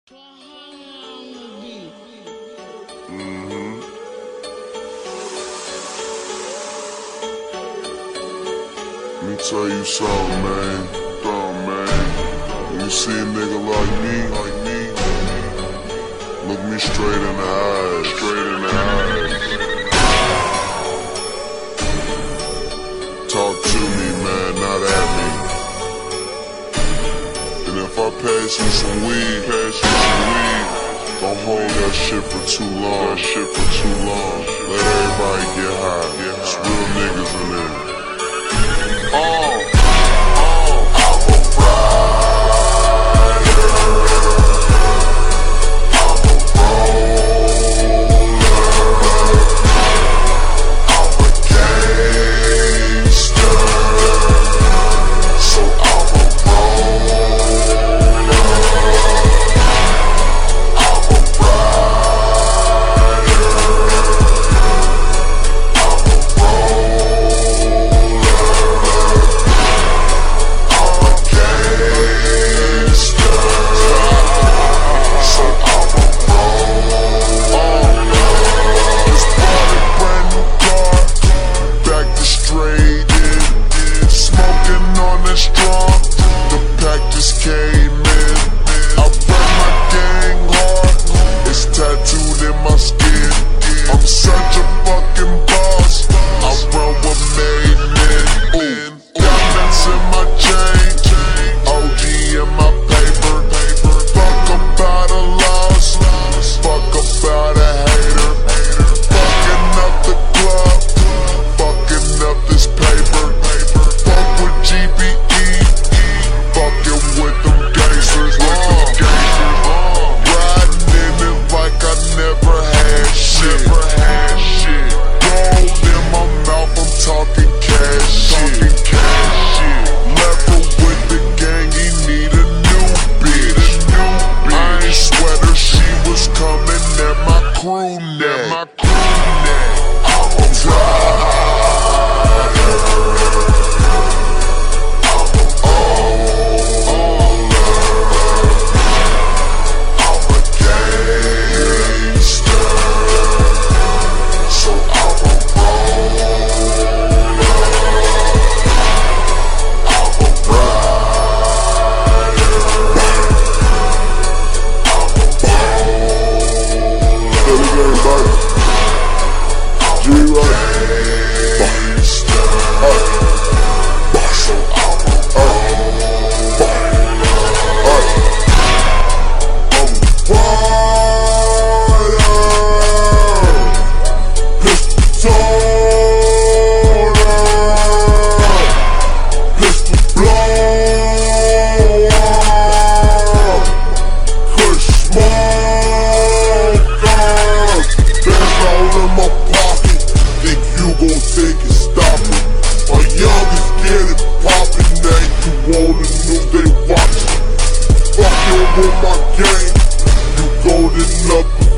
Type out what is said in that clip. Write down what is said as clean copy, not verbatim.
Let me tell you something, man. When you see a nigga like me, look me straight in the eyes, Talk to me, man, not at me. And if I pass you some weed, don't hold that shit for too long. Let everybody get high. It's real niggas in there. With my game, you golden up.